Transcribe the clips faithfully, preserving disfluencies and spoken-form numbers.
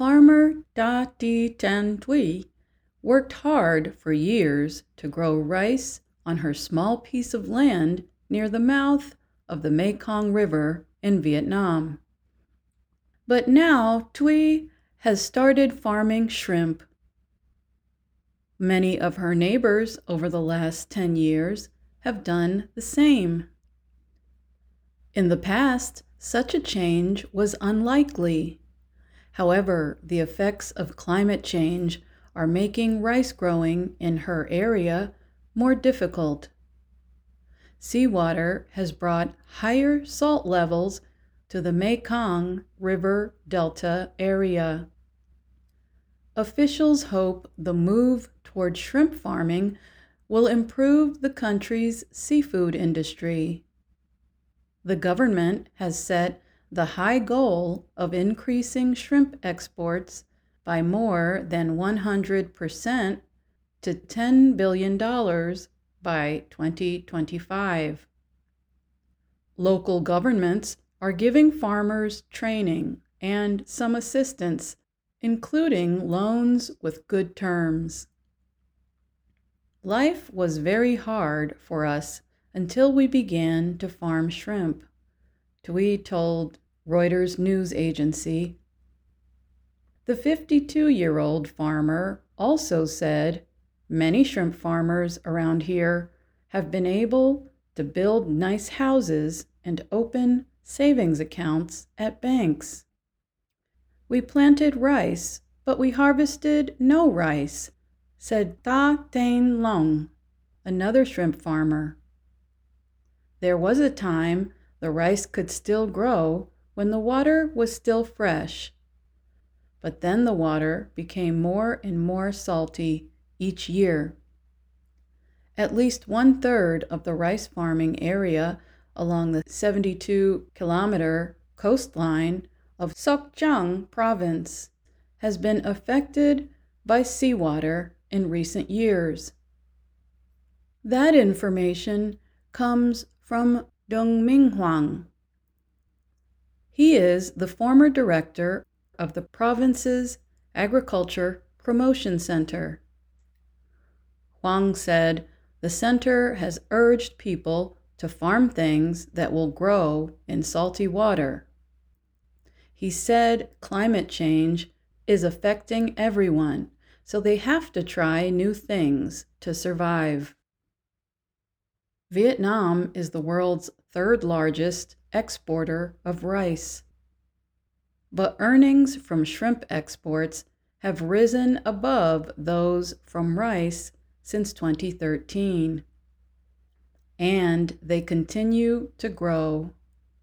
Farmer Da Ti Tan Tui worked hard for years to grow rice on her small piece of land near the mouth of the Mekong River in Vietnam. But now Tui has started farming shrimp. Many of her neighbors over the last ten years have done the same. In the past, such a change was unlikely. However, the effects of climate change are making rice growing in her area more difficult. Seawater has brought higher salt levels to the Mekong River Delta area. Officials hope the move toward shrimp farming will improve the country's seafood industry. The government has set the high goal of increasing shrimp exports by more than one hundred percent to ten billion dollars by twenty twenty-five. Local governments are giving farmers training and some assistance, including loans with good terms. Life was very hard for us until we began to farm shrimp, Tui told Reuters news agency. The fifty-two-year-old farmer also said many shrimp farmers around here have been able to build nice houses and open savings accounts at banks. We planted rice, but we harvested no rice, said Ta Tain Long, another shrimp farmer. There was a time the rice could still grow when the water was still fresh, but then the water became more and more salty each year. At least one-third of the rice farming area along the seventy-two kilometer coastline of Sokchang province has been affected by seawater in recent years. That information comes from Dong Ming Huang. He is the former director of the province's Agriculture Promotion Center. Huang said the center has urged people to farm things that will grow in salty water. He said climate change is affecting everyone, so they have to try new things to survive. Vietnam is the world's third largest exporter of rice. But earnings from shrimp exports have risen above those from rice since twenty thirteen. And they continue to grow.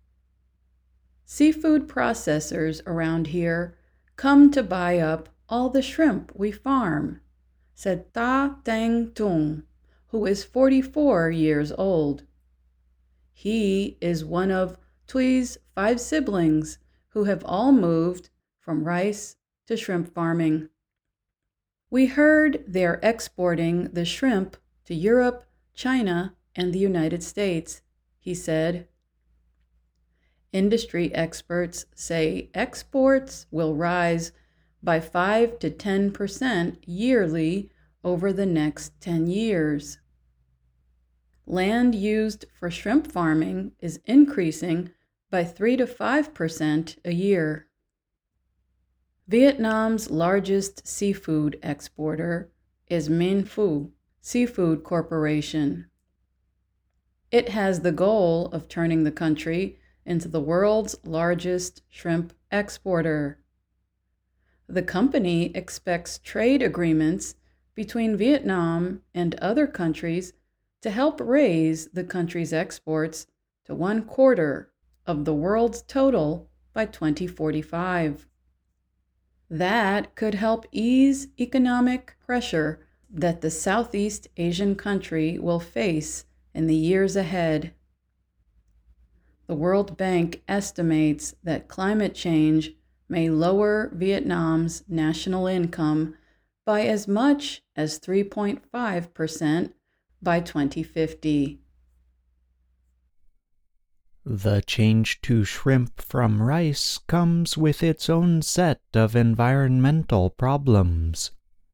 Seafood processors around here come to buy up all the shrimp we farm, said Ta Tang Tung, who is forty-four years old. He is one of Tui's five siblings who have all moved from rice to shrimp farming. We heard they're exporting the shrimp to Europe, China, and the United States, he said. Industry experts say exports will rise by five to ten percent yearly over the next ten years. Land used for shrimp farming is increasing by three to five percent a year. Vietnam's largest seafood exporter is Minh Phu Seafood Corporation. It has the goal of turning the country into the world's largest shrimp exporter. The company expects trade agreements between Vietnam and other countries to help raise the country's exports to one quarter of the world's total by twenty forty-five. That could help ease economic pressure that the Southeast Asian country will face in the years ahead. The World Bank estimates that climate change may lower Vietnam's national income by as much as three point five percent by twenty fifty. The change to shrimp from rice comes with its own set of environmental problems.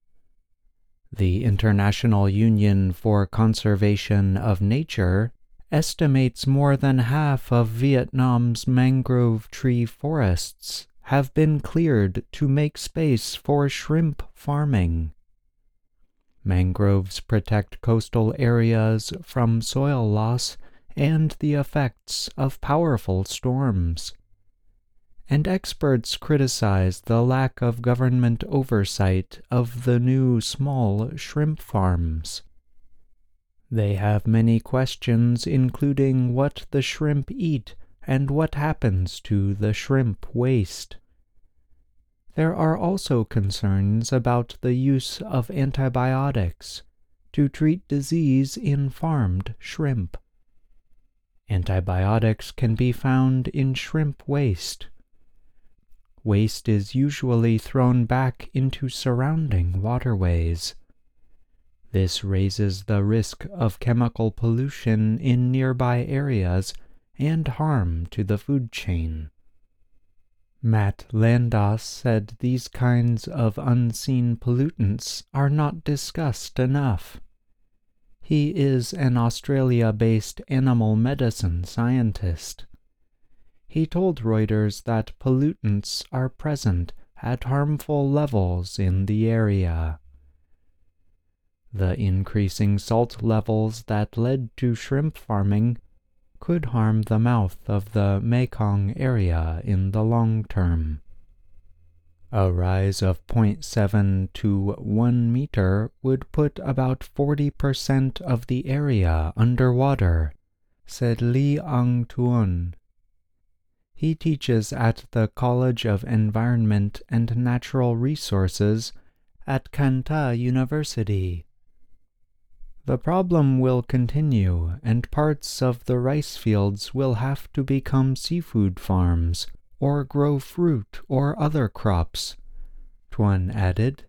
The International Union for Conservation of Nature estimates more than half of Vietnam's mangrove tree forests have been cleared to make space for shrimp farming. Mangroves protect coastal areas from soil loss and the effects of powerful storms. And experts criticize the lack of government oversight of the new small shrimp farms. They have many questions, including what the shrimp eat and what happens to the shrimp waste. There are also concerns about the use of antibiotics to treat disease in farmed shrimp. Antibiotics can be found in shrimp waste. Waste is usually thrown back into surrounding waterways. This raises the risk of chemical pollution in nearby areas and harm to the food chain. Matt Landas said these kinds of unseen pollutants are not discussed enough. He is an Australia-based animal medicine scientist. He told Reuters that pollutants are present at harmful levels in the area. The increasing salt levels that led to shrimp farming could harm the mouth of the Mekong area in the long term. A rise of zero point seven to one meter would put about forty percent of the area underwater, said Lee Ang Tuon. He teaches at the College of Environment and Natural Resources at Kanta University. The problem will continue, and parts of the rice fields will have to become seafood farms or grow fruit or other crops, Tuan added.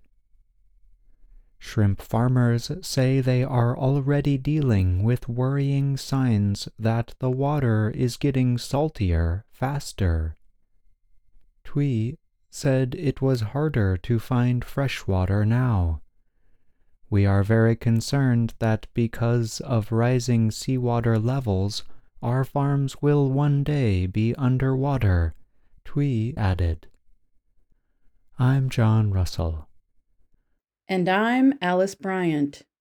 Shrimp farmers say they are already dealing with worrying signs that the water is getting saltier faster. Tui said it was harder to find fresh water now. We are very concerned that because of rising seawater levels, our farms will one day be underwater, Tui added. I'm John Russell. And I'm Alice Bryant.